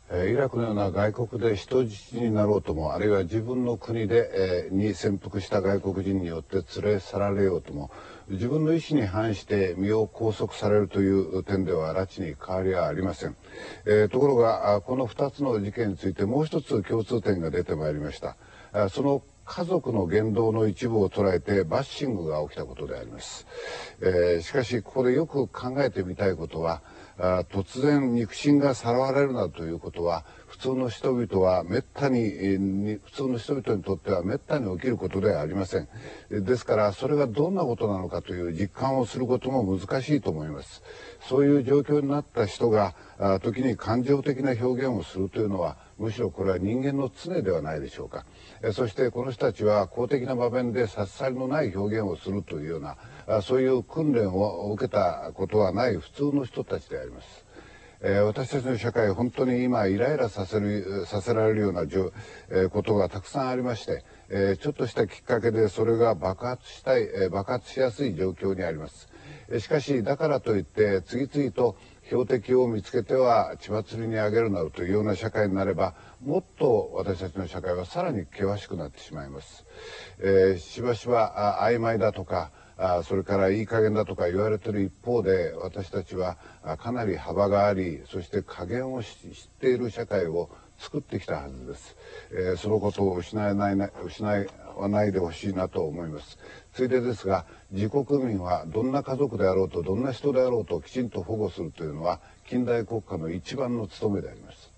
イラクのような外国で人質になろうとも、あるいは自分の国に潜伏した外国人によって連れ去られようとも、自分の意思に反して身を拘束されるという点では拉致に変わりはありません。ところがこの2つの事件についてもう一つ共通点が出てまいりました。その家族の言動の一部を捉えてバッシングが起きたことであります。しかしここでよく考えてみたいことは、突然肉親がさらわれるなどということは普通の人々にとってはめったに起きることではありません。ですからそれがどんなことなのかという実感をすることも難しいと思います。そういう状況になった人が時に感情的な表現をするというのは、むしろこれは人間の常ではないでしょうか。そしてこの人たちは公的な場面で差し障りのない表現をするというようなそういう訓練を受けたことはない普通の人たちであります。私たちの社会、本当に今イライラさせられるようなことがたくさんありまして、ちょっとしたきっかけでそれが爆発しやすい状況にあります。しかしだからといって次々と標的を見つけては血祭りにあげるなどというような社会になれば、もっと私たちの社会はさらに険しくなってしまいます。しばしば曖昧だとかそれからいい加減だとか言われている一方で、私たちはかなり幅があり、そして加減を知っている社会を作ってきたはずです。そのことを失わないでほしいなと思います。ついでですが、自国民はどんな家族であろうとどんな人であろうときちんと保護するというのは近代国家の一番の務めであります。